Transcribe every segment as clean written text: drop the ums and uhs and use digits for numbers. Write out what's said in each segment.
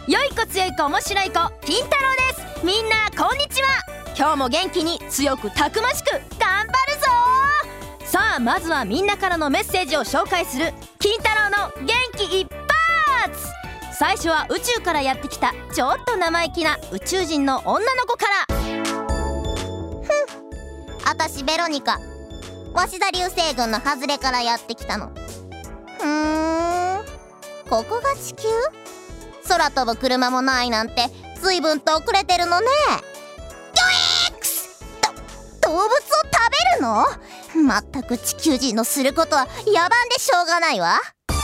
良い子強い子面白い子金太郎です。みんなこんにちは。今日も元気に強くたくましく頑張るぞ。さあまずはみんなからのメッセージを紹介する金太郎の元気一発。最初は宇宙からやってきたちょっと生意気な宇宙人の女の子から。 あたしベロニカ、鷲田流星群の外れからやってきたの。ここが地球？空飛ぶ車もないなんて随分と遅れてるのね。動物を食べるの？まったく地球人のすることは野蛮でしょうがないわ。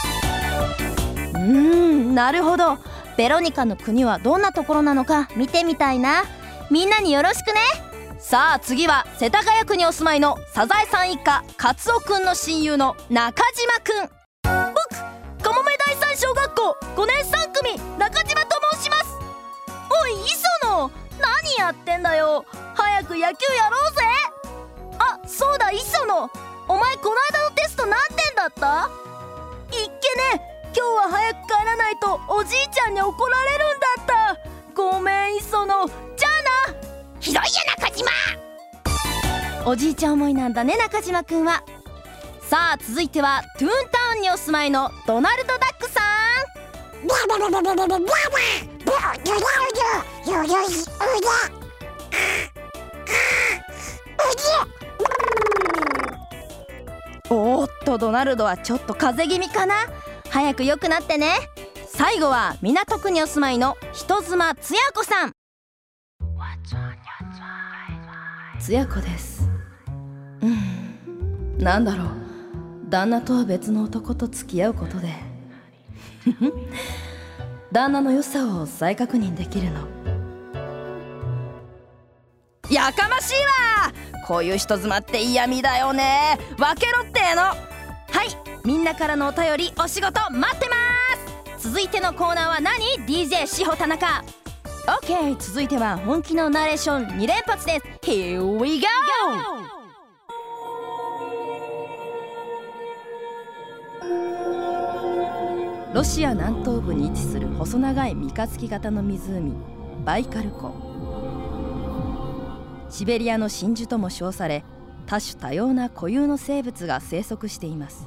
なるほど。ベロニカの国はどんなところなのか見てみたいな。みんなによろしくね。さあ次は世田谷区にお住まいのサザエさん一家カツオくんの親友の中島くん。僕かもめ第三小学校5年3組中島と申します。おい磯野、何やってんだよ。早く野球やろうぜ。あ、そうだ磯野、お前この間のテスト何点だった？いっけね、今日は早く帰らないとおじいちゃんに怒られるんだった。ごめん磯野、じゃあな。 ひどいよ中島。 おじいちゃん思いなんだね中島くんは。さあ続いてはトゥーンタウンにお住まいのドナルドダックさん。おーっとドナルドはちょっと風邪気味かな。早く良くなってね。最後は港区にお住まいの人妻つや子さん。つや子です。なんだろう、旦那とは別の男と付き合うことで旦那の良さを再確認できるの。やかましいわ。こういう人妻って嫌味だよね。分けろっての。はい、みんなからのお便りお仕事待ってます。続いてのコーナーは何？ DJ 志保田中。 OK、 続いては本気のナレーション2連発です。 Here we go。 ロシア南東部に位置する細長い三日月型の湖バイカル湖。シベリアの真珠とも称され、多種多様な固有の生物が生息しています。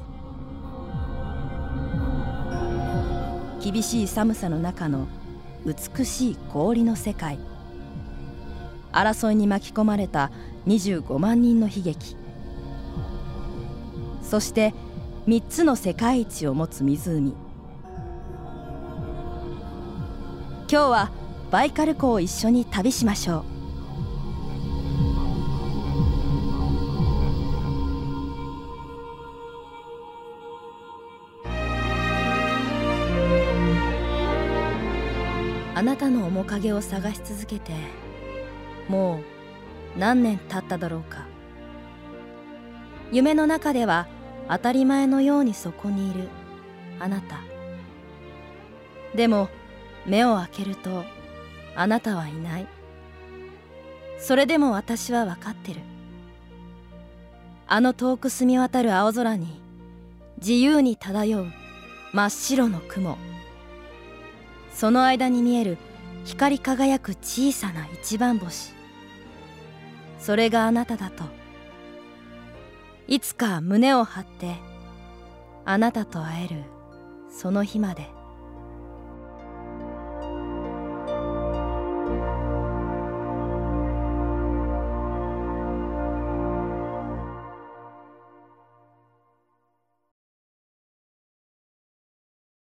厳しい寒さの中の美しい氷の世界。争いに巻き込まれた25万人の悲劇。そして3つの世界一を持つ湖。今日はバイカル湖を一緒に旅しましょう。あなたの面影を探し続けてもう何年経っただろうか。夢の中では当たり前のようにそこにいるあなた。でも目を開けるとあなたはいない。それでも私は分かってる。あの遠く澄み渡る青空に自由に漂う真っ白の雲。その間に見える光り輝く小さな一番星。それがあなただと。いつか胸を張ってあなたと会えるその日まで。